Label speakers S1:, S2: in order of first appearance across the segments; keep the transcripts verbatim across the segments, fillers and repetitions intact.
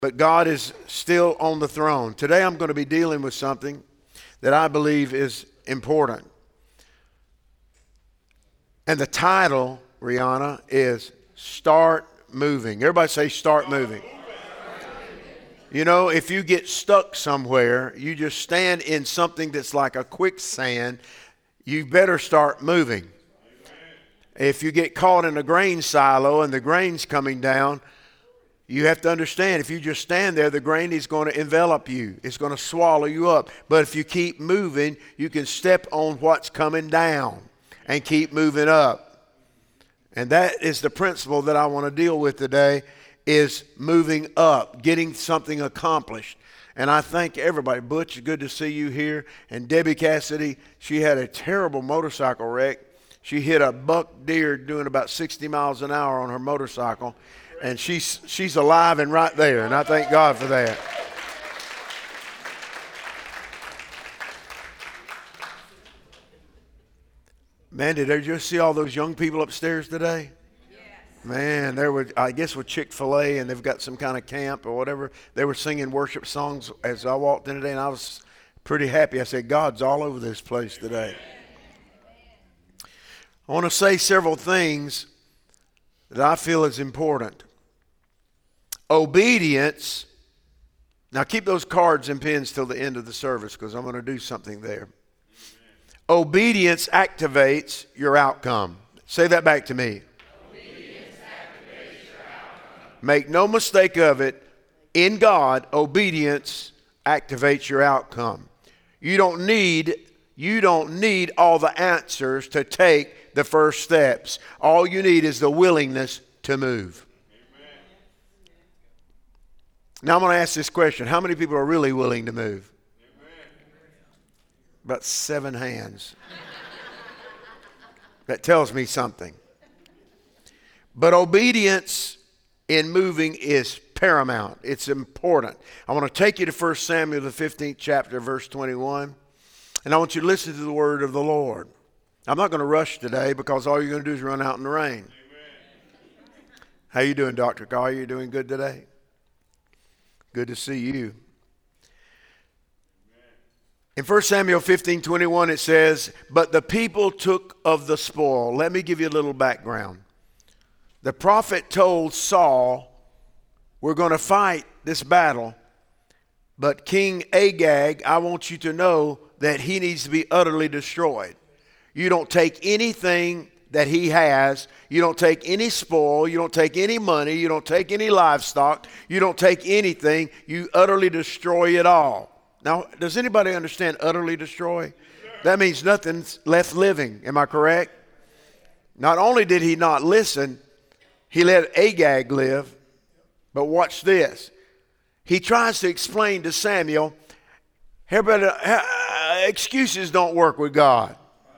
S1: but God is still on the throne. Today I'm going to be dealing with something that I believe is important. And the title, Rihanna, is Start Moving. Everybody say start moving. You know, if you get stuck somewhere, you just stand in something that's like a quicksand, you better start moving. If you get caught in a grain silo and the grain's coming down, you have to understand, if you just stand there, the grain is going to envelop you. It's going to swallow you up. But if you keep moving, you can step on what's coming down and keep moving up. And that is the principle that I want to deal with today, is moving up, getting something accomplished. And I thank everybody. Butch, good to see you here. And Debbie Cassidy, she had a terrible motorcycle wreck. She hit a buck deer doing about sixty miles an hour on her motorcycle. And she's she's alive and right there, and I thank God for that. Man, did they just see all those young people upstairs today? Yes. Man, there were, I guess, with Chick-fil-A, and they've got some kind of camp or whatever. They were singing worship songs as I walked in today, and I was pretty happy. I said, God's all over this place today. I want to say several things that I feel is important. Obedience. Now keep those cards and pens till the end of the service, because I'm going to do something there. Amen. Obedience activates your outcome. Say that back to me. Obedience activates your outcome. Make no mistake of it. In God, obedience activates your outcome. You don't need, you don't need all the answers to take the first steps. All you need is the willingness to move. Now I'm going to ask this question. How many people are really willing to move? Amen. About seven hands. That tells me something. But obedience in moving is paramount. It's important. I want to take you to First Samuel, the fifteenth chapter, verse twenty-one. And I want you to listen to the word of the Lord. I'm not going to rush today, because all you're going to do is run out in the rain. Amen. How you doing, Doctor Carr? You doing good today? Good to see you. In First Samuel fifteen twenty-one it says, but the people took of the spoil. Let me give you a little background. The prophet told Saul, we're going to fight this battle, but King Agag, I want you to know that he needs to be utterly destroyed. You don't take anything that he has. You don't take any spoil. You don't take any money. You don't take any livestock. You don't take anything. You utterly destroy it all. Now, does anybody understand utterly destroy? That means nothing's left living. Am I correct? Not only did he not listen, he let Agag live. But watch this. He tries to explain to Samuel, everybody, excuses don't work with God.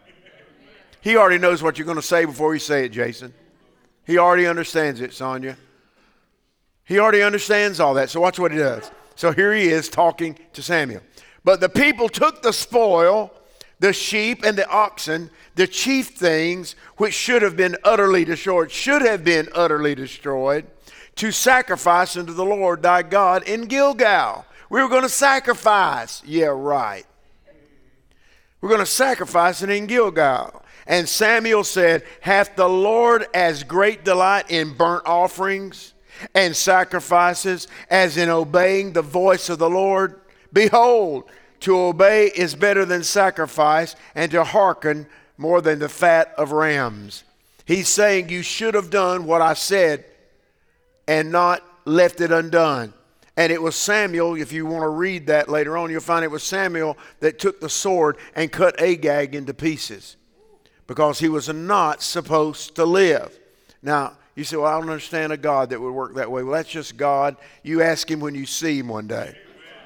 S1: He already knows what you're going to say before you say it, Jason. He already understands it, Sonia. He already understands all that. So watch what he does. So here he is talking to Samuel. But the people took the spoil, the sheep and the oxen, the chief things which should have been utterly destroyed, should have been utterly destroyed, to sacrifice unto the Lord thy God in Gilgal. We were going to sacrifice. Yeah, right. We're going to sacrifice it in Gilgal. And Samuel said, hath the Lord as great delight in burnt offerings and sacrifices as in obeying the voice of the Lord? Behold, to obey is better than sacrifice, and to hearken more than the fat of rams. He's saying you should have done what I said and not left it undone. And it was Samuel, if you want to read that later on, you'll find it was Samuel that took the sword and cut Agag into pieces, because he was not supposed to live. Now, you say, well, I don't understand a God that would work that way. Well, that's just God. You ask him when you see him one day.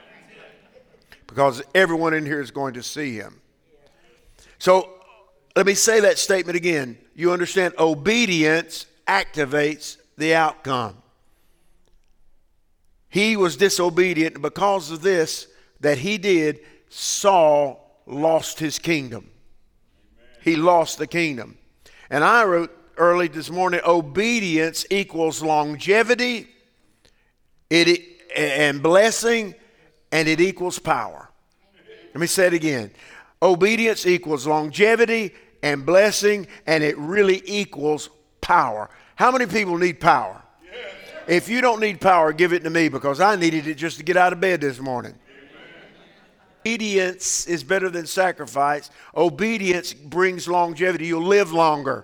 S1: Because everyone in here is going to see him. So, let me say that statement again. You understand, obedience activates the outcome. He was disobedient, and because of this that he did, Saul lost his kingdom. He lost the kingdom. And I wrote early this morning, obedience equals longevity. It and blessing, and it equals power. Let me say it again. Obedience equals longevity and blessing, and it really equals power. How many people need power? Yes. If you don't need power, give it to me, because I needed it just to get out of bed this morning. Obedience is better than sacrifice. Obedience brings longevity. You'll live longer.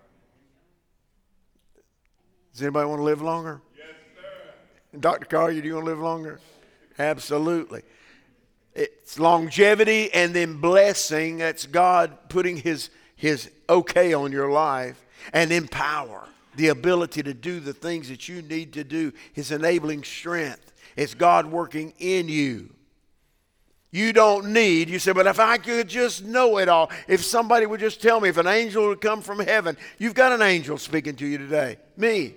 S1: Does anybody want to live longer? Yes, sir. Doctor Collier, do you want to live longer? Absolutely. It's longevity and then blessing. That's God putting his, his okay on your life. And then power, the ability to do the things that you need to do. His enabling strength. It's God working in you. You don't need, you say, but if I could just know it all, if somebody would just tell me, if an angel would come from heaven, you've got an angel speaking to you today. Me.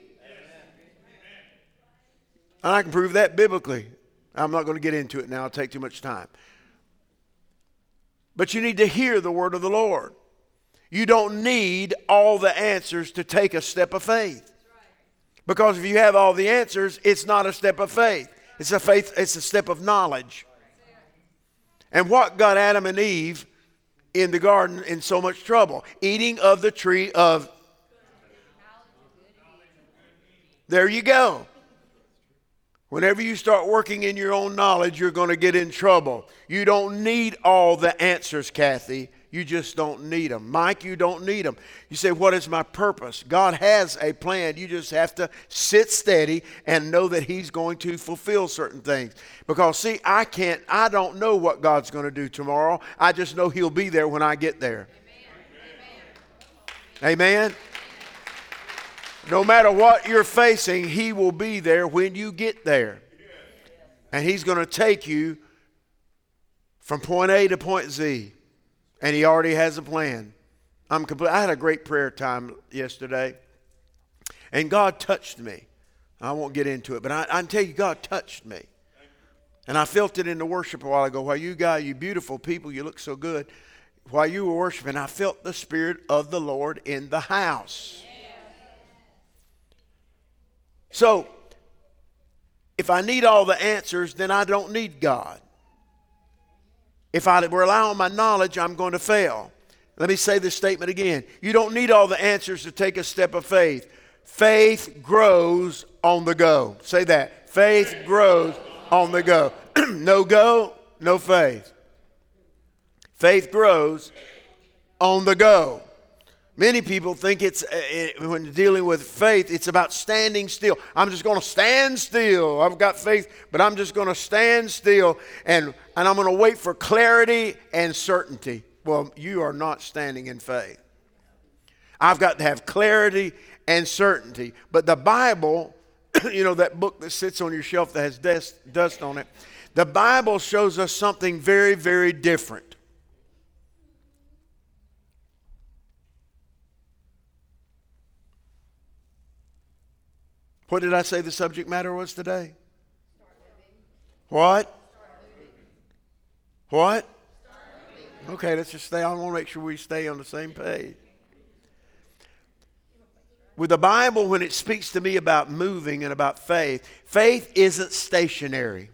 S1: And I can prove that biblically. I'm not going to get into it now. It'll take too much time. But you need to hear the word of the Lord. You don't need all the answers to take a step of faith. Because if you have all the answers, it's not a step of faith. It's a faith, it's a step of knowledge. And what got Adam and Eve in the garden in so much trouble? Eating of the tree of... There you go. Whenever you start working in your own knowledge, you're going to get in trouble. You don't need all the answers, Kathy. You just don't need them. Mike, you don't need them. You say, what is my purpose? God has a plan. You just have to sit steady and know that he's going to fulfill certain things. Because, see, I can't, I don't know what God's going to do tomorrow. I just know he'll be there when I get there. Amen. Amen. No matter what you're facing, he will be there when you get there. And he's going to take you from point A to point Z. And he already has a plan. I'm complete. I had a great prayer time yesterday. And God touched me. I won't get into it, but I, I can tell you God touched me. And I felt it in the worship a while ago. While you guys, you beautiful people, you look so good. While you were worshiping, I felt the Spirit of the Lord in the house. So, if I need all the answers, then I don't need God. If I rely on my knowledge, I'm going to fail. Let me say this statement again. You don't need all the answers to take a step of faith. Faith grows on the go. Say that. Faith grows on the go. No go, no faith. Faith grows on the go. Many people think it's, uh, when dealing with faith, it's about standing still. I'm just going to stand still. I've got faith, but I'm just going to stand still, and, and I'm going to wait for clarity and certainty. Well, you are not standing in faith. I've got to have clarity and certainty. But the Bible, you know, that book that sits on your shelf that has dust, dust on it, the Bible shows us something very, very different. What did I say the subject matter was today? What? What? Okay, let's just stay. I want to make sure we stay on the same page. With the Bible, when it speaks to me about moving and about faith, faith isn't stationary.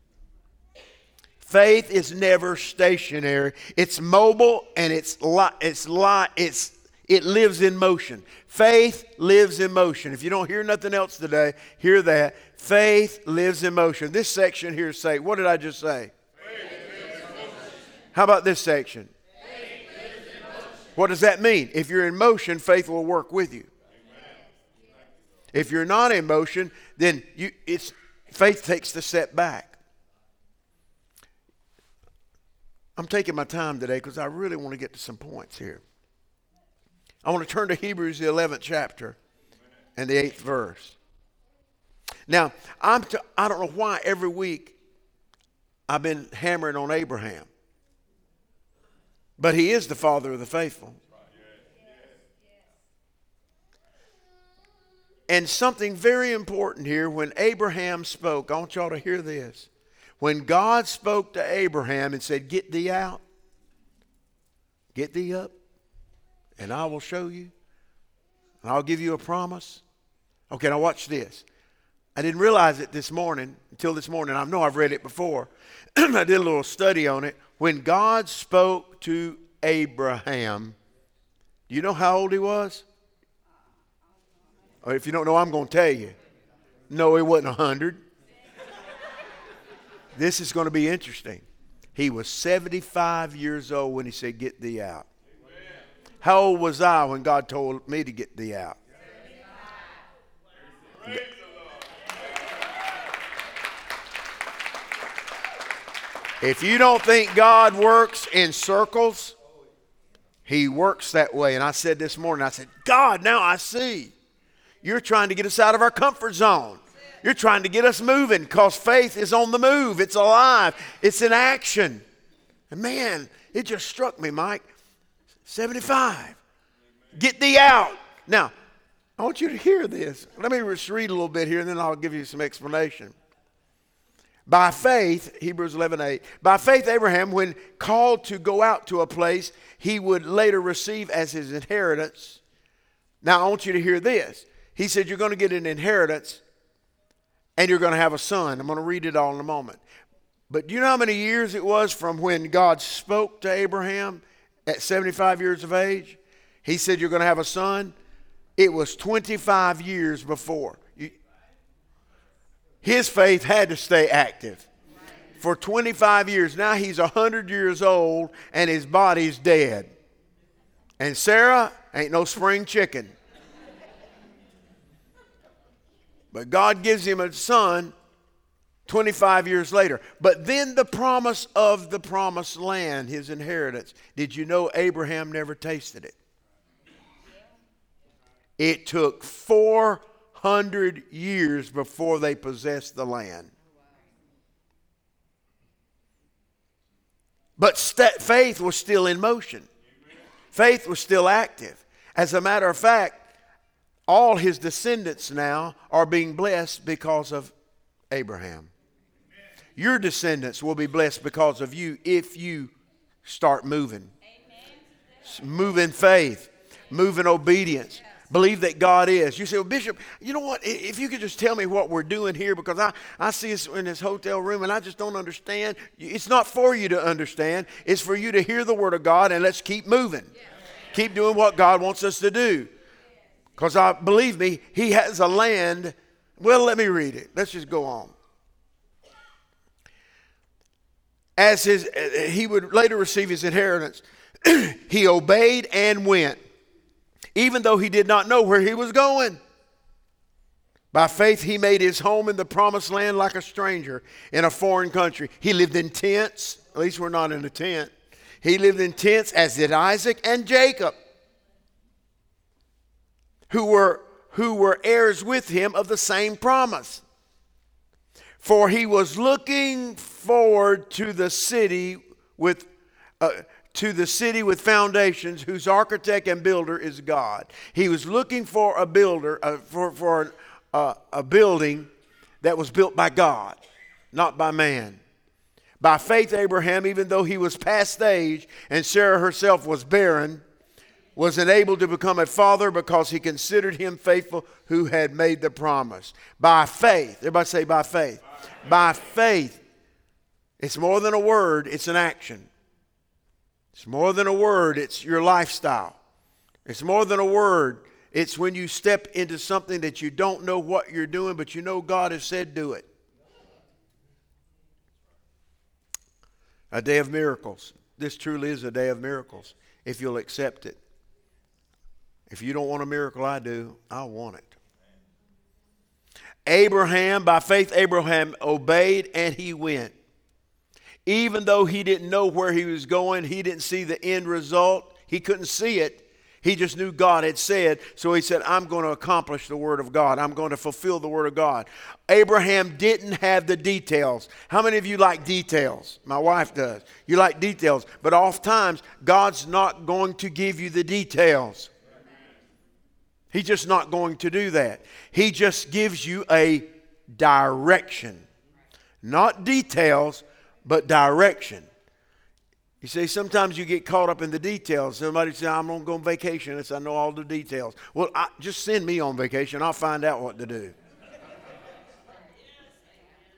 S1: Faith is never stationary. It's mobile and it's li- it's li- it's it lives in motion. Faith lives in motion. If you don't hear nothing else today, hear that. Faith lives in motion. This section here say, what did I just say? Faith lives in motion. How about this section? Faith lives in motion. What does that mean? If you're in motion, faith will work with you. Amen. If you're not in motion, then you, it's faith takes the step back. I'm taking my time today because I really want to get to some points here. I want to turn to Hebrews, the eleventh chapter and the eighth verse. Now, I'm t- I don't know why every week I've been hammering on Abraham. But he is the father of the faithful. And something very important here, when Abraham spoke, I want y'all to hear this. When God spoke to Abraham and said, get thee out, get thee up, and I will show you, and I'll give you a promise. Okay, now watch this. I didn't realize it this morning, until this morning. I know I've read it before. I did a little study on it. When God spoke to Abraham, do you know how old he was? Or if you don't know, I'm going to tell you. No, he wasn't one hundred. This is going to be interesting. He was seventy-five years old when he said, get thee out. Amen. How old was I when God told me to get thee out? If you don't think God works in circles, he works that way. And I said this morning, I said, God, now I see. You're trying to get us out of our comfort zone. You're trying to get us moving because faith is on the move. It's alive. It's in action. And man, it just struck me, Mike. seventy-five. Get thee out. Now, I want you to hear this. Let me just read a little bit here and then I'll give you some explanation. By faith, Hebrews eleven eight, by faith Abraham, when called to go out to a place he would later receive as his inheritance. Now, I want you to hear this. He said, you're going to get an inheritance and you're going to have a son. I'm going to read it all in a moment. But do you know how many years it was from when God spoke to Abraham at seventy-five years of age? He said, you're going to have a son. It was twenty-five years before. His faith had to stay active for twenty-five years. Now he's one hundred years old and his body's dead. And Sarah ain't no spring chicken. But God gives him a son twenty-five years later. But then the promise of the promised land, his inheritance. Did you know Abraham never tasted it? It took four hundred years before they possessed the land. But st- faith was still in motion. Faith was still active. As a matter of fact, all his descendants now are being blessed because of Abraham. Your descendants will be blessed because of you if you start moving. Move in faith. Move in obedience. Believe that God is. You say, well, Bishop, you know what? If you could just tell me what we're doing here, because I, I see us in this hotel room and I just don't understand. It's not for you to understand. It's for you to hear the word of God and let's keep moving. Yeah. Keep doing what God wants us to do. Because I believe me, he has a land. Well, let me read it. Let's just go on. As his, he would later receive his inheritance, he obeyed and went, even though he did not know where he was going. By faith, he made his home in the promised land like a stranger in a foreign country. He lived in tents. At least we're not in a tent. He lived in tents, as did Isaac and Jacob, who were, who were heirs with him of the same promise. For he was looking forward to the city with... Uh, to the city with foundations, whose architect and builder is God. He was looking for a builder, uh, for, for uh, a building that was built by God, not by man. By faith, Abraham, even though he was past age and Sarah herself was barren, was enabled to become a father because he considered him faithful who had made the promise. By faith, everybody say by faith. By faith, it's more than a word, it's an action. It's more than a word, it's your lifestyle. It's more than a word, it's when you step into something that you don't know what you're doing, but you know God has said do it. A day of miracles. This truly is a day of miracles, if you'll accept it. If you don't want a miracle, I do. I want it. Abraham, by faith, Abraham obeyed and he went. Even though he didn't know where he was going, he didn't see the end result. He couldn't see it. He just knew God had said. So he said, I'm going to accomplish the word of God. I'm going to fulfill the word of God. Abraham didn't have the details. How many of you like details? My wife does. You like details. But oftentimes, God's not going to give you the details. He's just not going to do that. He just gives you a direction. Not details, but direction. You see, sometimes you get caught up in the details. Somebody says, I'm going to go on vacation. It's, I know all the details. Well, I, just send me on vacation. I'll find out what to do.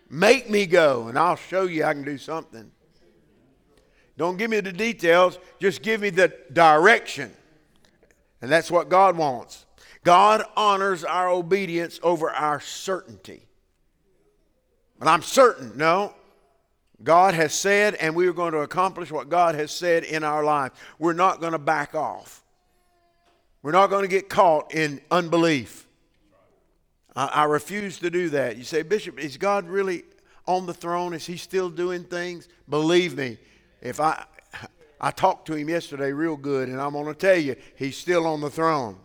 S1: Make me go, and I'll show you I can do something. Don't give me the details. Just give me the direction. And that's what God wants. God honors our obedience over our certainty. But I'm certain, no. God has said, and we are going to accomplish what God has said in our life. We're not going to back off. We're not going to get caught in unbelief. I, I refuse to do that. You say, Bishop, is God really on the throne? Is he still doing things? Believe me, if I, I talked to him yesterday real good, and I'm going to tell you, he's still on the throne.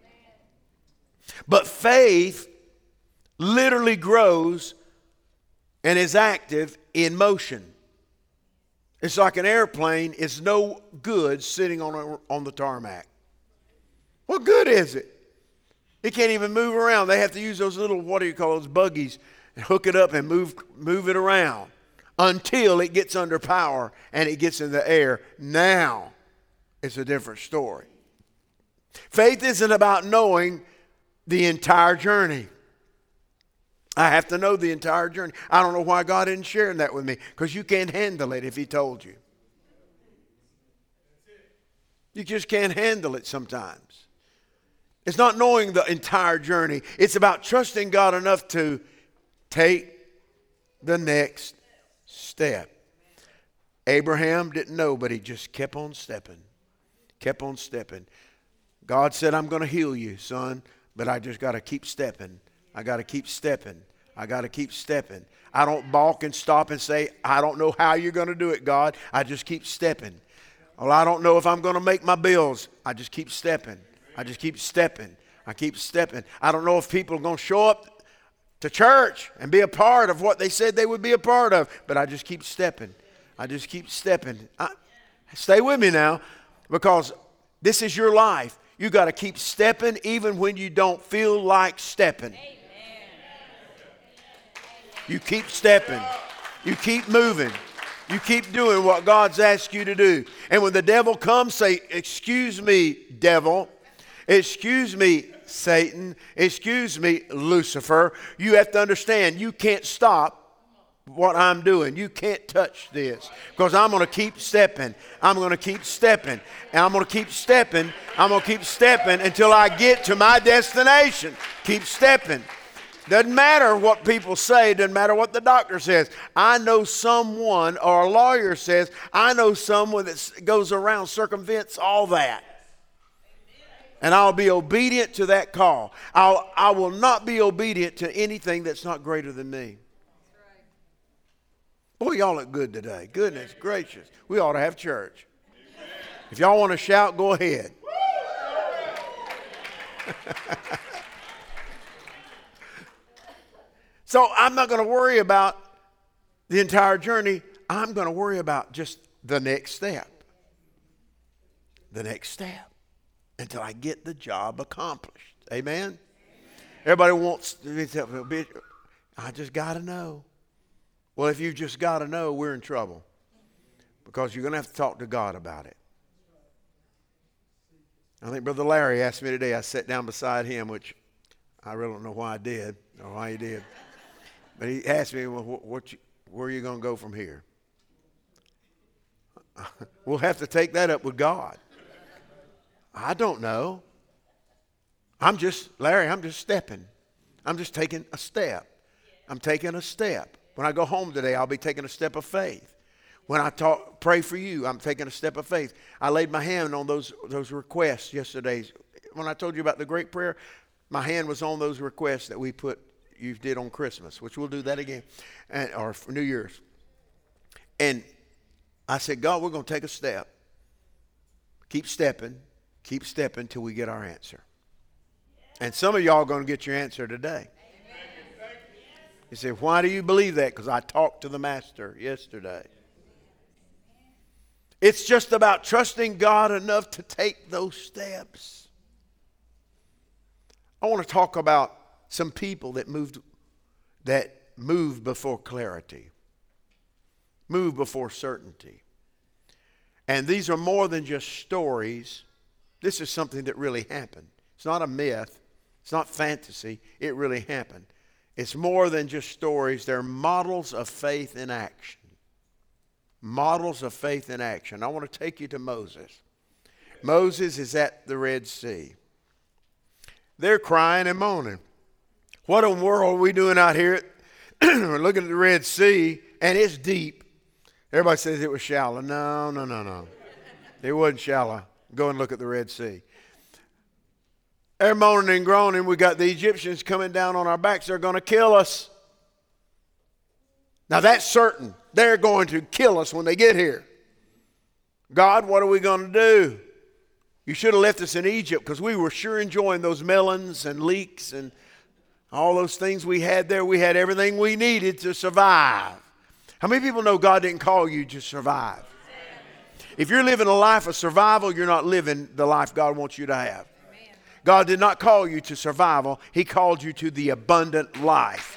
S1: But faith literally grows and is active in motion. It's like an airplane is no good sitting on a, on the tarmac. What good is it? It can't even move around. They have to use those little, what do you call those, buggies, and hook it up and move move it around until it gets under power and it gets in the air. Now it's a different story. Faith isn't about knowing the entire journey. I have to know the entire journey. I don't know why God didn't share that with me, because you can't handle it if he told you. You just can't handle it sometimes. It's not knowing the entire journey. It's about trusting God enough to take the next step. Abraham didn't know, but he just kept on stepping. Kept on stepping. God said, I'm going to heal you, son, but I just got to keep stepping. I got to keep stepping. I got to keep stepping. I don't balk and stop and say, I don't know how you're going to do it, God. I just keep stepping. Well, I don't know if I'm going to make my bills. I just keep stepping. I just keep stepping. I keep stepping. I don't know if people are going to show up to church and be a part of what they said they would be a part of, but I just keep stepping. I just keep stepping. I, stay with me now, because this is your life. You got to keep stepping even when you don't feel like stepping. You keep stepping. You keep moving. You keep doing what God's asked you to do. And when the devil comes, say, excuse me, devil. Excuse me, Satan. Excuse me, Lucifer. You have to understand, you can't stop what I'm doing. You can't touch this, because I'm going to keep stepping. I'm going to keep stepping. And I'm going to keep stepping. I'm going to keep stepping until I get to my destination. Keep stepping. Doesn't matter what people say. Doesn't matter what the doctor says. I know someone, or a lawyer says, I know someone that goes around, circumvents all that. And I'll be obedient to that call. I'll, I will not be obedient to anything that's not greater than me. Boy, y'all look good today. Goodness gracious. We ought to have church. If y'all want to shout, go ahead. So I'm not going to worry about the entire journey. I'm going to worry about just the next step. The next step. Until I get the job accomplished. Amen? Everybody wants to be, I just got to know. Well, if you just got to know, we're in trouble. Because you're going to have to talk to God about it. I think Brother Larry asked me today. I sat down beside him, which I really don't know why I did, or why he did. But he asked me, well, what you, where are you going to go from here? We'll have to take that up with God. I don't know. I'm just, Larry, I'm just stepping. I'm just taking a step. I'm taking a step. When I go home today, I'll be taking a step of faith. When I talk, pray for you, I'm taking a step of faith. I laid my hand on those, those requests yesterday. When I told you about the great prayer, my hand was on those requests that we put, you did on Christmas, which we'll do that again, and, or for New Year's. And I said, God, we're going to take a step. Keep stepping. Keep stepping till we get our answer. And some of y'all are going to get your answer today. You say, why do you believe that? Because I talked to the master yesterday. It's just about trusting God enough to take those steps. I want to talk about some people that moved, that moved before clarity, moved before certainty. And these are more than just stories. This is something that really happened. It's not a myth. It's not fantasy. It really happened. It's more than just stories. They're models of faith in action. Models of faith in action. I want to take you to Moses. Moses is at the Red Sea. They're crying and moaning. What in the world are we doing out here? We're looking at the Red Sea, and it's deep. Everybody says it was shallow. No, no, no, no. It wasn't shallow. Go and look at the Red Sea. They're moaning and groaning. We got the Egyptians coming down on our backs. They're going to kill us. Now that's certain. They're going to kill us when they get here. God, what are we going to do? You should have left us in Egypt, because we were sure enjoying those melons and leeks and all those things we had there. We had everything we needed to survive. How many people know God didn't call you to survive? If you're living a life of survival, you're not living the life God wants you to have. God did not call you to survival. He called you to the abundant life.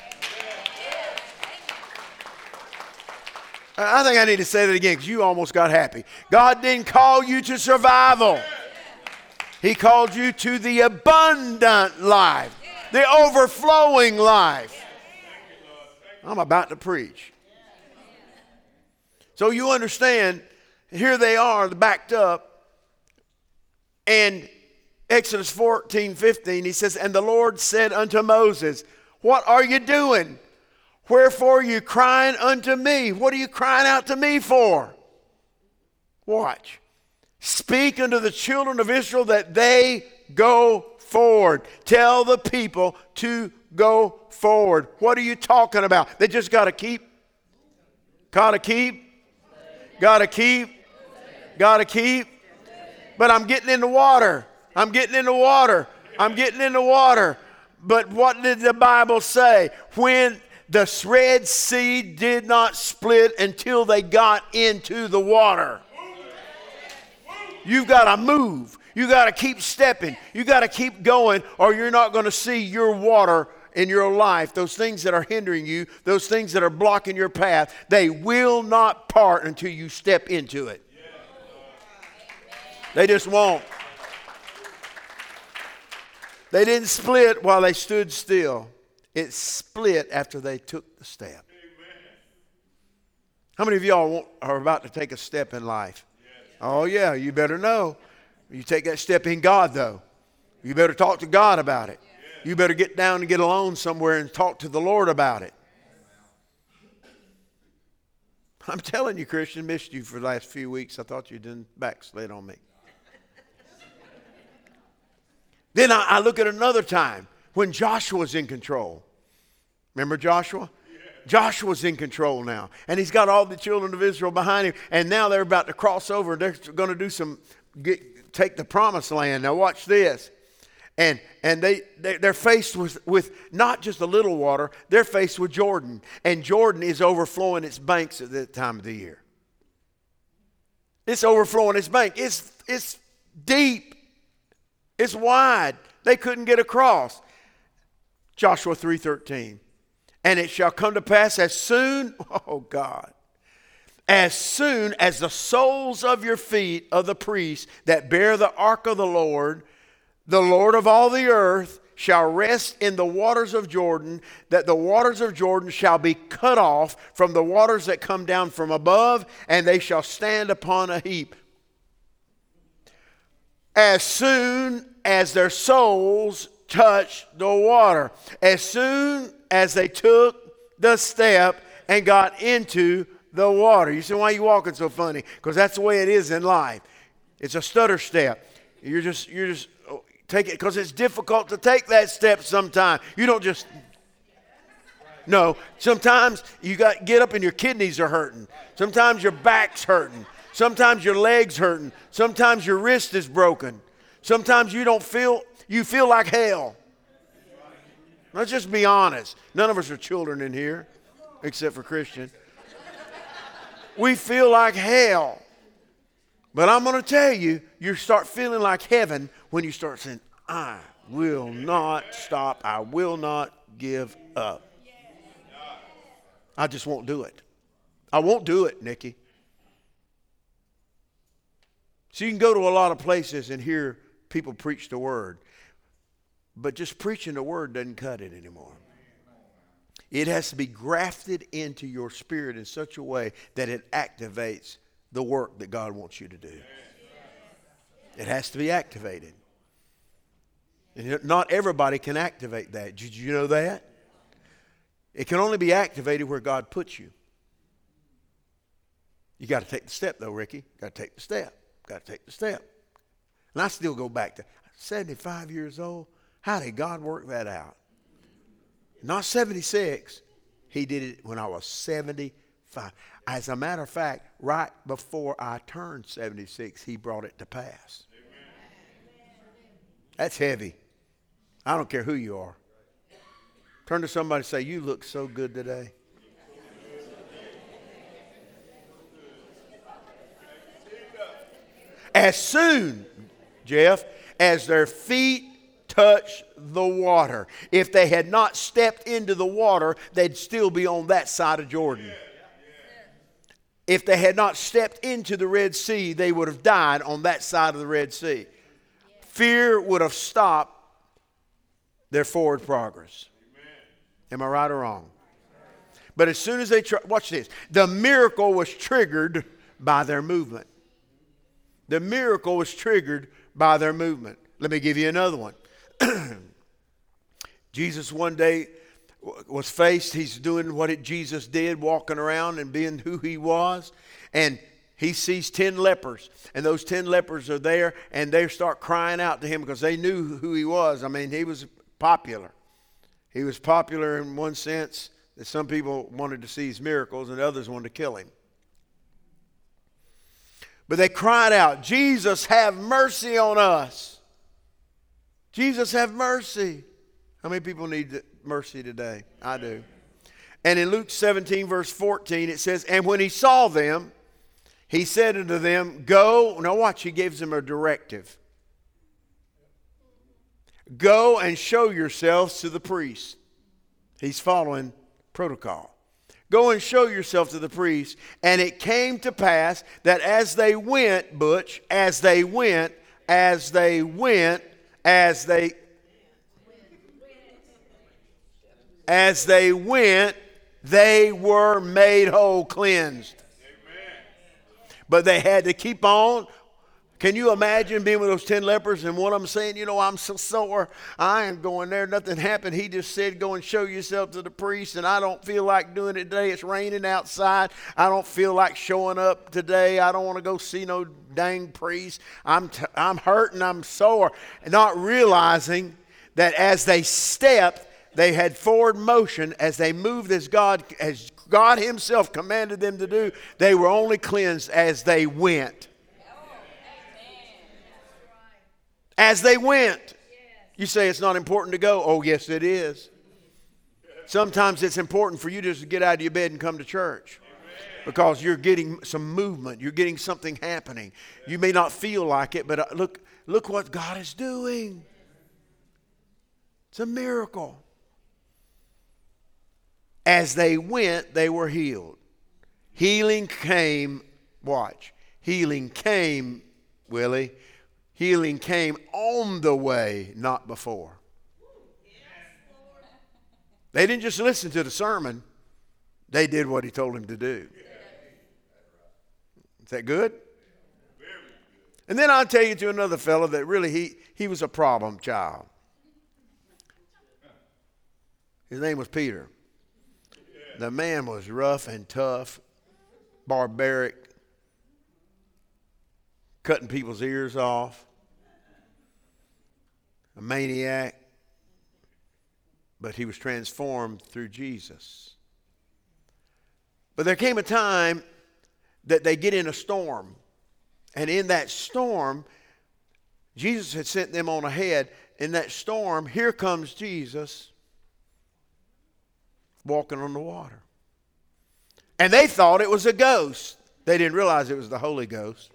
S1: I think I need to say that again, because you almost got happy. God didn't call you to survival. He called you to the abundant life, the overflowing life. I'm about to preach. So you understand, here they are, backed up, and Exodus fourteen fifteen, he says, and the Lord said unto Moses, what are you doing? Wherefore are you crying unto me? What are you crying out to me for? Watch. Speak unto the children of Israel that they go forward. Tell the people to go forward. What are you talking about? They just got to keep, got to keep, got to keep, got to keep. But I'm getting in the water. I'm getting in the water. I'm getting in the water. But what did the Bible say? When the Red Sea did not split until they got into the water. You've got to move. You got to keep stepping. You got to keep going, or you're not going to see your water in your life. Those things that are hindering you, those things that are blocking your path, they will not part until you step into it. They just won't. They didn't split while they stood still. It split after they took the step. How many of y'all want, are about to take a step in life? Oh, yeah, you better know. You take that step in God, though. You better talk to God about it. You better get down and get alone somewhere and talk to the Lord about it. I'm telling you, Christian, missed you for the last few weeks. I thought you didn't backslid on me. Then I, I look at another time when Joshua's in control. Remember Joshua? Joshua's in control now. And he's got all the children of Israel behind him. And now they're about to cross over. They're going to do some, get, take the promised land. Now watch this. And and they, they, they're faced with, with not just a little water. They're faced with Jordan. And Jordan is overflowing its banks at that time of the year. It's overflowing its bank. It's, it's deep. It's wide. They couldn't get across. Joshua three thirteen. And it shall come to pass as soon, oh God, as soon as the soles of your feet of the priests that bear the ark of the Lord, the Lord of all the earth, shall rest in the waters of Jordan, that the waters of Jordan shall be cut off from the waters that come down from above, and they shall stand upon a heap. As soon as their soles touched the water, as soon as they took the step and got into the water. You say, why are you walking so funny? Because that's the way it is in life. It's a stutter step. You're just, you're just oh, take it because it's difficult to take that step sometimes. You don't just, no. Sometimes you got get up and your kidneys are hurting. Sometimes your back's hurting. Sometimes your leg's hurting. Sometimes your wrist is broken. Sometimes you don't feel, you feel like hell. Let's just be honest. None of us are children in here, except for Christian. We feel like hell. But I'm going to tell you, you start feeling like heaven when you start saying, I will not stop. I will not give up. I just won't do it. I won't do it, Nikki. So you can go to a lot of places and hear people preach the word. But just preaching the word doesn't cut it anymore. It has to be grafted into your spirit in such a way that it activates the work that God wants you to do. It has to be activated. And not everybody can activate that. Did you know that? It can only be activated where God puts you. You got to take the step, though, Ricky. Got to take the step. Got to take the step. And I still go back to seventy-five years old. How did God work that out? Not seventy-six. He did it when I was seventy-five. As a matter of fact, right before I turned seventy-six, he brought it to pass. That's heavy. I don't care who you are. Turn to somebody and say, you look so good today. As soon, Jeff, as their feet touched the water. If they had not stepped into the water, they'd still be on that side of Jordan. If they had not stepped into the Red Sea, they would have died on that side of the Red Sea. Fear would have stopped their forward progress. Am I right or wrong? But as soon as they, try, watch this, the miracle was triggered by their movement. The miracle was triggered by their movement. Let me give you another one. Jesus one day was faced, he's doing what it, Jesus did, walking around and being who he was. And he sees ten lepers. And those ten lepers are there and they start crying out to him because they knew who he was. I mean, he was popular. He was popular in one sense that some people wanted to see his miracles and others wanted to kill him. But they cried out, Jesus, have mercy on us. Jesus, have mercy. How many people need mercy today? I do. And in Luke seventeen, verse fourteen, it says, and when he saw them, he said unto them, go. Now watch, he gives them a directive. Go and show yourselves to the priest. He's following protocol. Go and show yourself to the priest. And it came to pass that as they went, Butch, as they went, as they went, as they, as they went, they were made whole, cleansed. But they had to keep on. Can you imagine being with those ten lepers and one of them saying, you know, I'm so sore. I ain't going there. Nothing happened. He just said, go and show yourself to the priest. And I don't feel like doing it today. It's raining outside. I don't feel like showing up today. I don't want to go see no dang priest. I'm, t- I'm hurting. I'm sore. And not realizing that as they stepped, they had forward motion as they moved as God, as God himself commanded them to do. They were only cleansed as they went. As they went. You say it's not important to go. Oh, yes, it is. Sometimes it's important for you just to get out of your bed and come to church. Because you're getting some movement. You're getting something happening. You may not feel like it, but look, look what God is doing. It's a miracle. As they went, they were healed. Healing came, watch. Healing came, Willie. Healing came on the way, not before. They didn't just listen to the sermon. They did what he told them to do. Is that good? And then I'll tell you to another fellow that really he, he was a problem child. His name was Peter. The man was rough and tough, barbaric, cutting people's ears off, a maniac, but he was transformed through Jesus. But there came a time that they get in a storm, and in that storm, Jesus had sent them on ahead. In that storm, here comes Jesus walking on the water. And they thought it was a ghost. They didn't realize it was the Holy Ghost.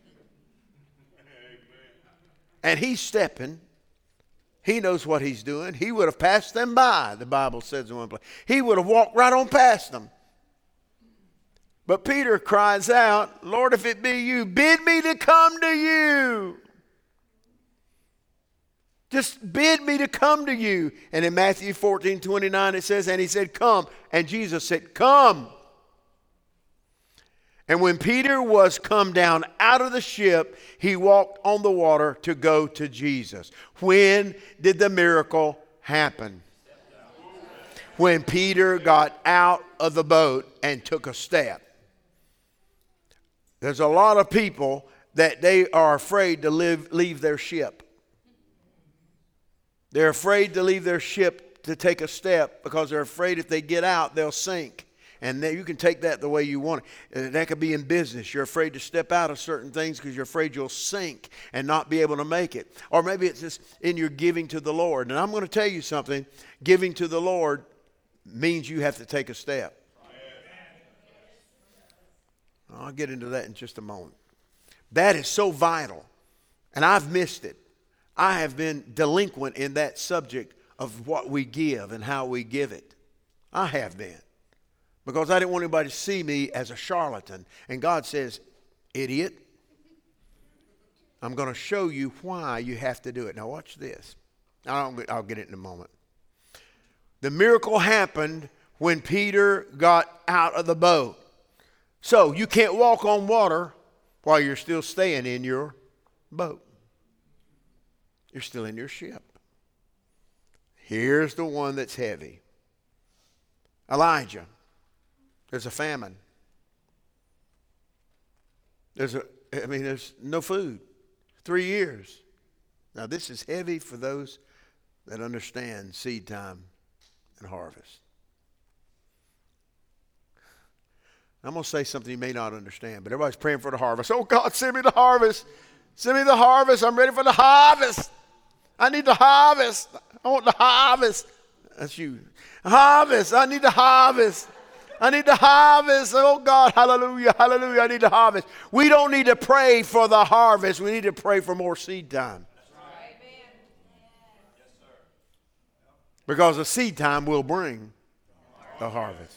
S1: And he's stepping. He knows what he's doing. He would have passed them by, the Bible says in one place. He would have walked right on past them. But Peter cries out, Lord, if it be you, bid me to come to you. Just bid me to come to you. And in Matthew fourteen twenty-nine it says, and he said, come. And Jesus said, come. And when Peter was come down out of the ship, he walked on the water to go to Jesus. When did the miracle happen? When Peter got out of the boat and took a step. There's a lot of people that they are afraid to live, leave their ship. They're afraid to leave their ship to take a step because they're afraid if they get out, they'll sink. And you can take that the way you want it. And that could be in business. You're afraid to step out of certain things because you're afraid you'll sink and not be able to make it. Or maybe it's just in your giving to the Lord. And I'm going to tell you something. Giving to the Lord means you have to take a step. I'll get into that in just a moment. That is so vital. And I've missed it. I have been delinquent in that subject of what we give and how we give it. I have been. Because I didn't want anybody to see me as a charlatan. And God says, idiot, I'm going to show you why you have to do it. Now watch this. I'll, I'll get it in a moment. The miracle happened when Peter got out of the boat. So you can't walk on water while you're still staying in your boat. You're still in your ship. Here's the one that's heavy. Elijah. There's a famine. There's a, I mean, there's no food. Three years. Now this is heavy for those that understand seed time and harvest. I'm going to say something you may not understand, but everybody's praying for the harvest. Oh God, send me the harvest. Send me the harvest. I'm ready for the harvest. I need the harvest. I want the harvest. That's you. Harvest. I need the harvest. I need the harvest. Oh God, hallelujah, hallelujah. I need the harvest. We don't need to pray for the harvest. We need to pray for more seed time. That's right. Amen. Yes, sir. Because the seed time will bring the harvest.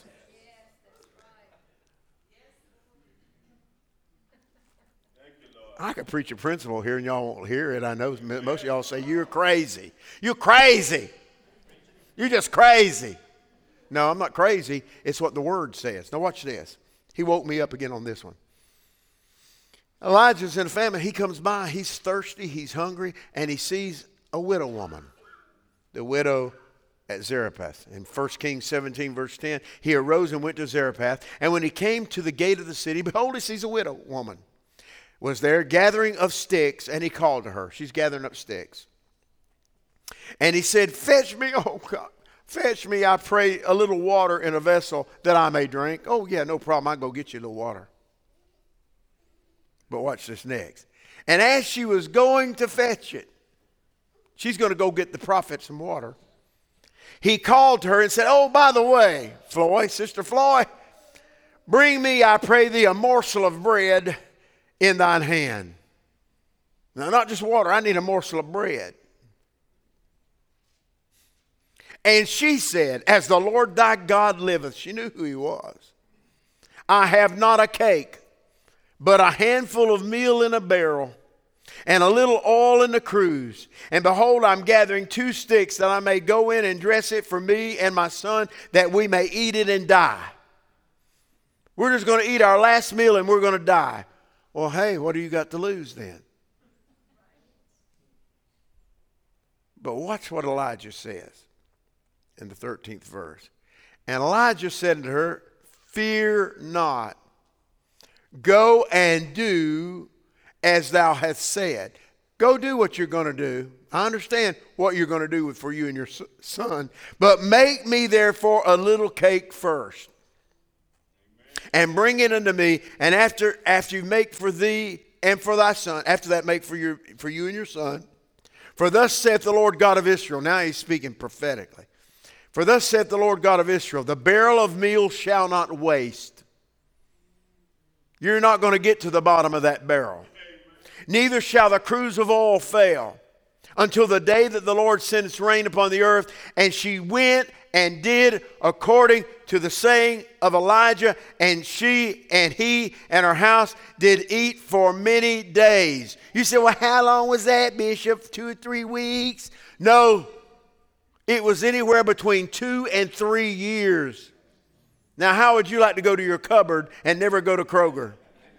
S1: I could preach a principle here and y'all won't hear it. I know most of y'all say, you're crazy. You're crazy. You're just crazy. No, I'm not crazy. It's what the word says. Now watch this. He woke me up again on this one. Elijah's in a famine. He comes by. He's thirsty. He's hungry. And he sees a widow woman. The widow at Zarephath. In First Kings seventeen verse ten, he arose and went to Zarephath. And when he came to the gate of the city, behold, he sees a widow woman. Was there gathering of sticks, and he called to her. She's gathering up sticks. And he said, fetch me, oh God, fetch me, I pray, a little water in a vessel that I may drink. Oh yeah, no problem, I'll go get you a little water. But watch this next. And as she was going to fetch it, she's going to go get the prophet some water. He called to her and said, oh, by the way, Floy, Sister Floy, bring me, I pray thee, a morsel of bread in thine hand. Now, not just water, I need a morsel of bread. And she said, as the Lord thy God liveth, she knew who he was. I have not a cake, but a handful of meal in a barrel, and a little oil in the cruse. And behold, I'm gathering two sticks that I may go in and dress it for me and my son, that we may eat it and die. We're just going to eat our last meal and we're going to die. Well, hey, what do you got to lose then? But watch what Elijah says in the thirteenth verse. And Elijah said unto her, fear not. Go and do as thou hast said. Go do what you're going to do. I understand what you're going to do for you and your son. But make me therefore a little cake first. And bring it unto me, and after after you make for thee and for thy son, after that make for your for you and your son. For thus saith the Lord God of Israel. Now he's speaking prophetically. For thus saith the Lord God of Israel, the barrel of meal shall not waste. You're not going to get to the bottom of that barrel. Neither shall the cruse of oil fail, until the day that the Lord sends rain upon the earth. And she went and did according to the saying of Elijah, and she and he and her house did eat for many days. You say, well, how long was that, Bishop? Two or three weeks? No, it was anywhere between two and three years. Now, how would you like to go to your cupboard and never go to Kroger?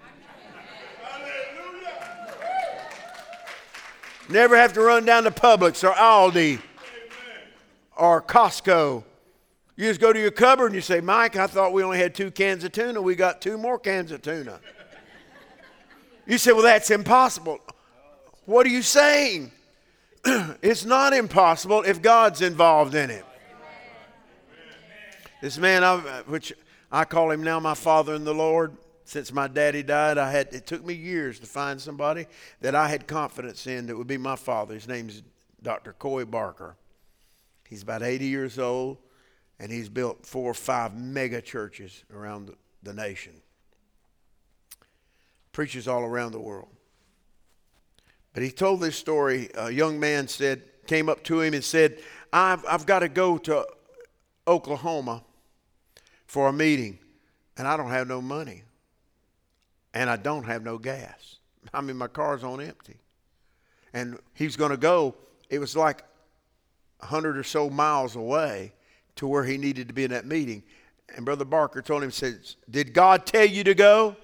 S1: Never have to run down to Publix or Aldi or Costco. You just go to your cupboard and you say, Mike, I thought we only had two cans of tuna. We got two more cans of tuna. You say, well, that's impossible. What are you saying? It's not impossible if God's involved in it. This man, I, which I call him now my father in the Lord, since my daddy died, I had it took me years to find somebody that I had confidence in that would be my father. His name is Doctor Coy Barker. He's about eighty years old, and he's built four or five mega churches around the, the nation. Preaches all around the world. But he told this story. A young man said, came up to him and said, I've, I've got to go to Oklahoma for a meeting, and I don't have no money. And I don't have no gas. I mean, my car's on empty. And he was going to go. It was like a hundred or so miles away to where he needed to be in that meeting. And Brother Barker told him, says, did God tell you to go?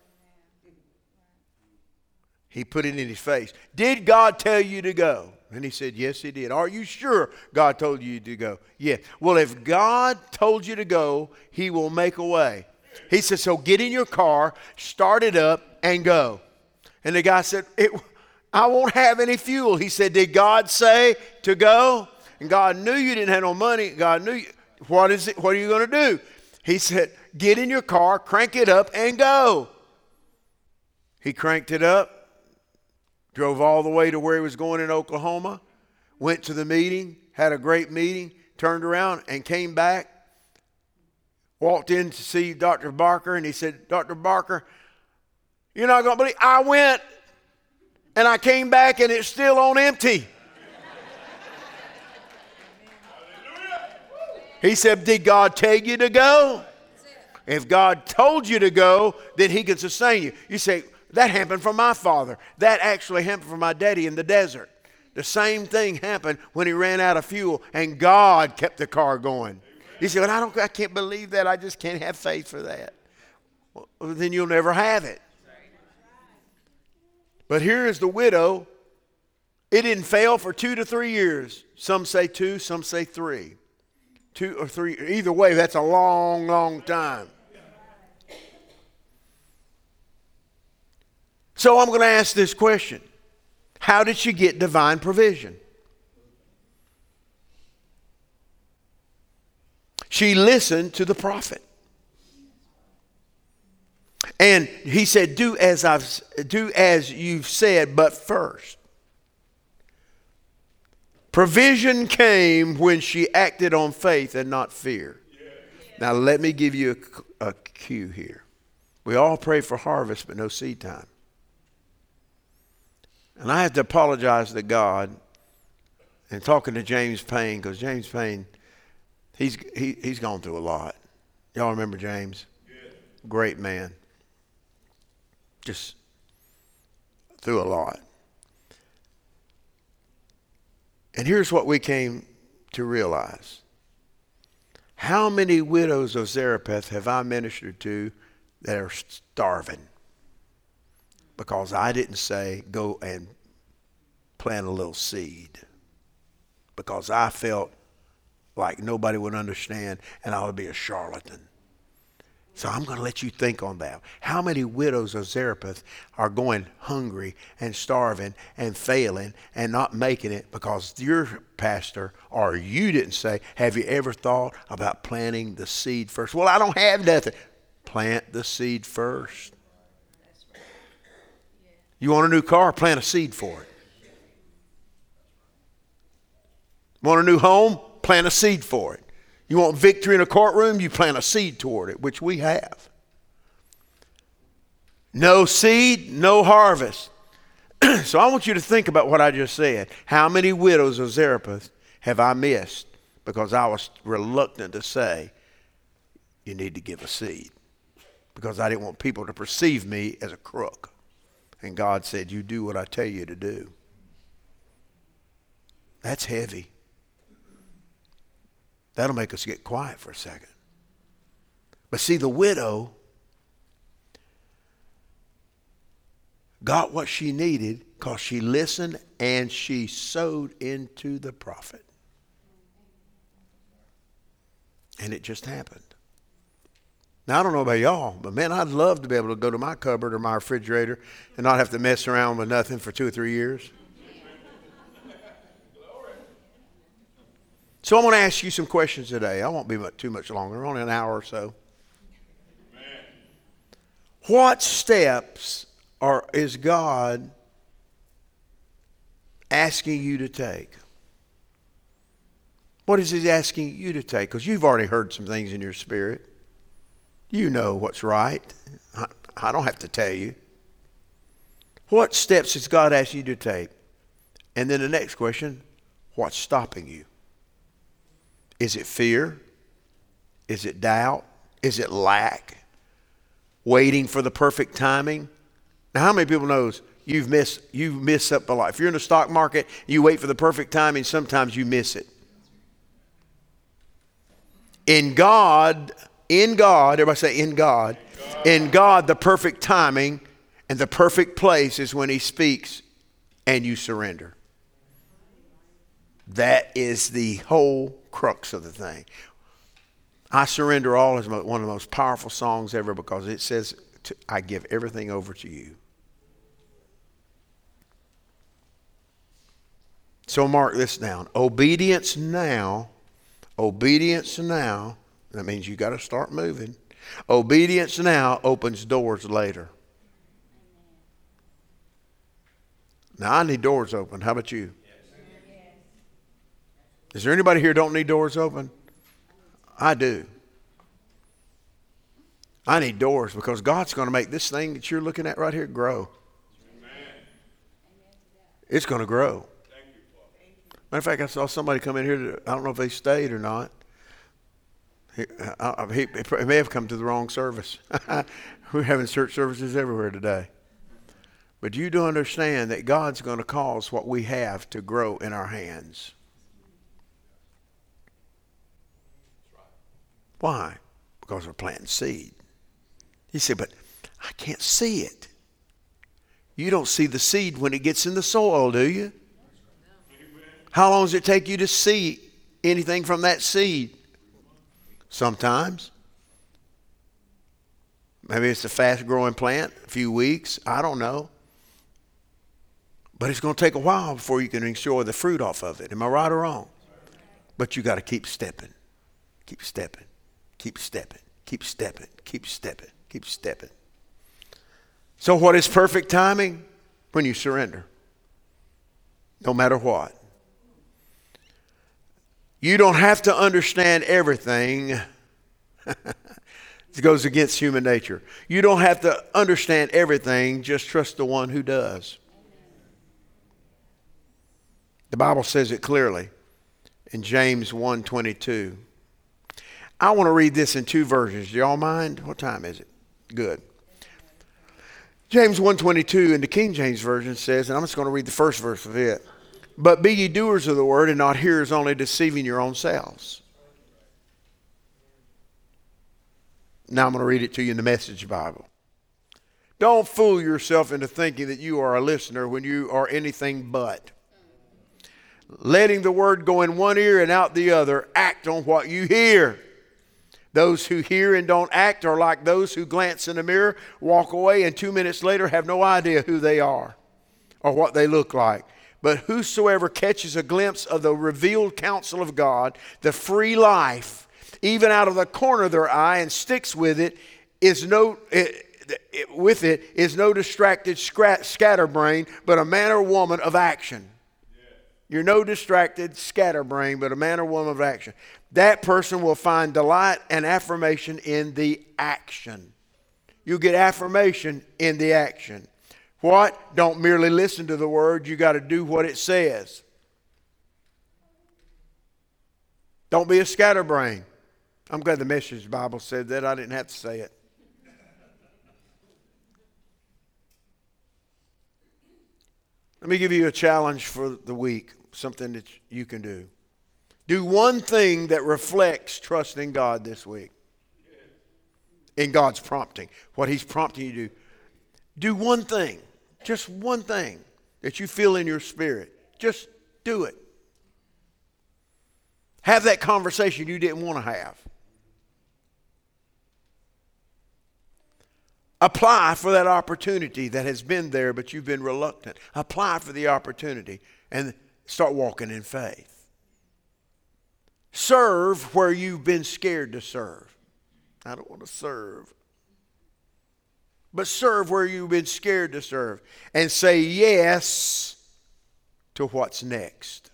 S1: He put it in his face. Did God tell you to go? And he said, yes, he did. Are you sure God told you to go? Yeah. Well, if God told you to go, he will make a way. He said, so get in your car, start it up, and go. And the guy said, it, I won't have any fuel. He said, did God say to go? And God knew you didn't have no money. God knew you. What is it? What are you going to do? He said, get in your car, crank it up, and go. He cranked it up. Drove all the way to where he was going in Oklahoma, went to the meeting, had a great meeting, turned around and came back, walked in to see Doctor Barker, and he said, Doctor Barker, you're not going to believe, I went and I came back and it's still on empty. He said, did God tell you to go? If God told you to go, then he can sustain you. You say, that happened for my father. That actually happened for my daddy in the desert. The same thing happened when he ran out of fuel, and God kept the car going. He said, well, I, don't, I can't believe that. I just can't have faith for that. Well, then you'll never have it. But here is the widow. It didn't fail for two to three years. Some say two, some say three. Two or three. Either way, that's a long, long time. So I'm going to ask this question. How did she get divine provision? She listened to the prophet. And he said, do as I've do as you've said, but first. Provision came when she acted on faith and not fear. Now let me give you a, a cue here. We all pray for harvest, but no seed time. And I have to apologize to God and talking to James Payne, because James Payne, he's he, he's gone through a lot. Y'all remember James? Yeah. Great man. Just through a lot. And here's what we came to realize. How many widows of Zarephath have I ministered to that are starving? Because I didn't say go and plant a little seed. Because I felt like nobody would understand and I would be a charlatan. So I'm going to let you think on that. How many widows of Zarephath are going hungry and starving and failing and not making it because your pastor or you didn't say, have you ever thought about planting the seed first? Well, I don't have nothing. Plant the seed first. You want a new car? Plant a seed for it. Want a new home? Plant a seed for it. You want victory in a courtroom? You plant a seed toward it, which we have. No seed, no harvest. So I want you to think about what I just said. How many widows of Zarephath have I missed because I was reluctant to say, you need to give a seed, because I didn't want people to perceive me as a crook. And God said, you do what I tell you to do. That's heavy. That'll make us get quiet for a second. But see, the widow got what she needed because she listened and she sowed into the prophet. And it just happened. Now, I don't know about y'all, but man, I'd love to be able to go to my cupboard or my refrigerator and not have to mess around with nothing for two or three years. So I'm going to ask you some questions today. I won't be much, too much longer, only an hour or so. Amen. What steps are, is God asking you to take? What is He asking you to take? Because you've already heard some things in your spirit. You know what's right. I, I don't have to tell you. What steps is God asking you to take? And then the next question, what's stopping you? Is it fear? Is it doubt? Is it lack? Waiting for the perfect timing? Now, how many people knows you've missed, you've missed up a lot? If you're in the stock market, you wait for the perfect timing, sometimes you miss it. In God, in God, everybody say in God. In God, in God, the perfect timing and the perfect place is when He speaks and you surrender. That is the whole crux of the thing. I Surrender All is one of the most powerful songs ever because it says, to, I give everything over to you. So mark this down. Obedience now, obedience now, that means you got to start moving. Obedience now opens doors later. Now I need doors open. How about you? Is there anybody here who don't need doors open? I do. I need doors because God's going to make this thing that you're looking at right here grow. Amen. It's going to grow. Thank you, matter of fact, I saw somebody come in here. To, I don't know if they stayed or not. He, I, he, he may have come to the wrong service. We're having church services everywhere today. But you do understand that God's going to cause what we have to grow in our hands. Why? Because we're planting seed. He said, but I can't see it. You don't see the seed when it gets in the soil, do you? How long does it take you to see anything from that seed? Sometimes. Maybe it's a fast-growing plant, a few weeks. I don't know. But it's going to take a while before you can enjoy the fruit off of it. Am I right or wrong? But you got to keep stepping. Keep stepping. Keep stepping, keep stepping, keep stepping, keep stepping. So what is perfect timing? When you surrender. No matter what. You don't have to understand everything. It goes against human nature. You don't have to understand everything. Just trust the one who does. The Bible says it clearly in James one twenty-two. I want to read this in two versions. Do y'all mind? What time is it? Good. James one twenty-two in the King James Version says, and I'm just going to read the first verse of it. But be ye doers of the word and not hearers only, deceiving your own selves. Now I'm going to read it to you in the Message Bible. Don't fool yourself into thinking that you are a listener when you are anything but. Letting the word go in one ear and out the other, act on what you hear. Those who hear and don't act are like those who glance in a mirror, walk away, and two minutes later have no idea who they are or what they look like. But whosoever catches a glimpse of the revealed counsel of God, the free life, even out of the corner of their eye, and sticks with it, is no it, it, with it is no distracted scatterbrain, but a man or woman of action. You're no distracted scatterbrain, but a man or woman of action. That person will find delight and affirmation in the action. You get affirmation in the action. What? Don't merely listen to the word. You got to do what it says. Don't be a scatterbrain. I'm glad the Message Bible said that. I didn't have to say it. Let me give you a challenge for the week, something that you can do. Do one thing that reflects trust in God this week. In God's prompting. What He's prompting you to do. Do one thing. Just one thing that you feel in your spirit. Just do it. Have that conversation you didn't want to have. Apply for that opportunity that has been there, but you've been reluctant. Apply for the opportunity and start walking in faith. Serve where you've been scared to serve. I don't want to serve. But serve where you've been scared to serve. And say yes to what's next.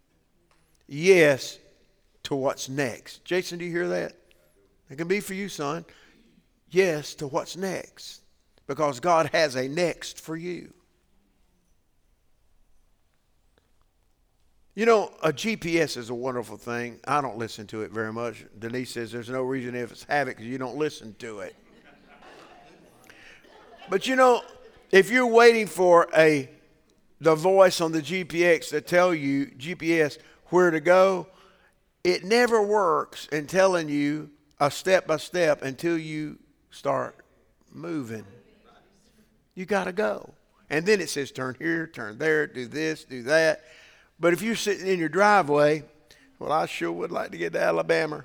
S1: Yes to what's next. Jason, do you hear that? It can be for you, son. Yes to what's next. Because God has a next for you. You know, a G P S is a wonderful thing. I don't listen to it very much. Denise says there's no reason if it's have it because you don't listen to it. But you know, if you're waiting for a the voice on the G P S to tell you, G P S, where to go, it never works in telling you a step by step until you start moving. You got to go. And then it says turn here, turn there, do this, do that. But if you're sitting in your driveway, well, I sure would like to get to Alabama.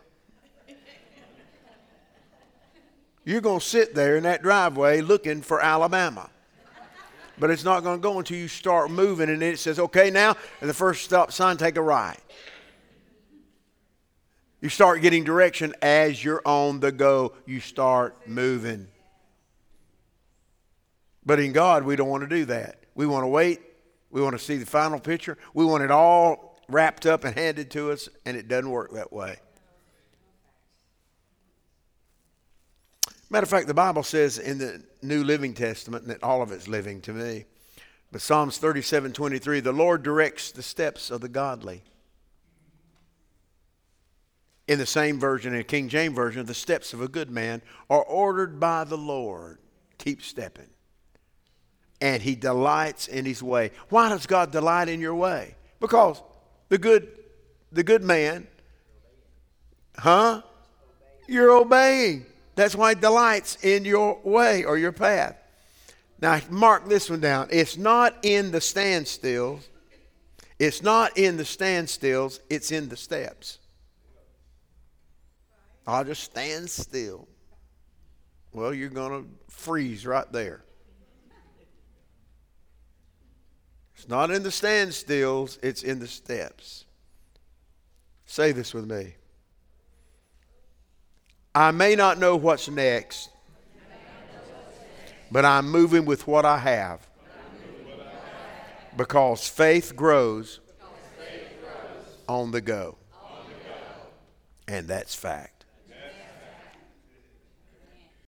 S1: You're going to sit there in that driveway looking for Alabama. But it's not going to go until you start moving. And then it says, okay, now, at the first stop sign, take a right. You start getting direction as you're on the go. You start moving. But in God, we don't want to do that. We want to wait. We want to see the final picture. We want it all wrapped up and handed to us, and it doesn't work that way. Matter of fact, the Bible says in the New Living Testament, and all of it's living to me, but Psalms thirty-seven twenty-three, the Lord directs the steps of the godly. In the same version, in the King James Version, the steps of a good man are ordered by the Lord. Keep stepping. And He delights in His way. Why does God delight in your way? Because the good, the good man, huh? You're obeying. That's why He delights in your way or your path. Now, mark this one down. It's not in the standstills. It's not in the standstills. It's in the steps. I'll just stand still. Well, you're going to freeze right there. It's not in the standstills. It's in the steps. Say this with me. I may not know what's next, but I'm moving with what I have. Because faith grows on the go. And that's fact.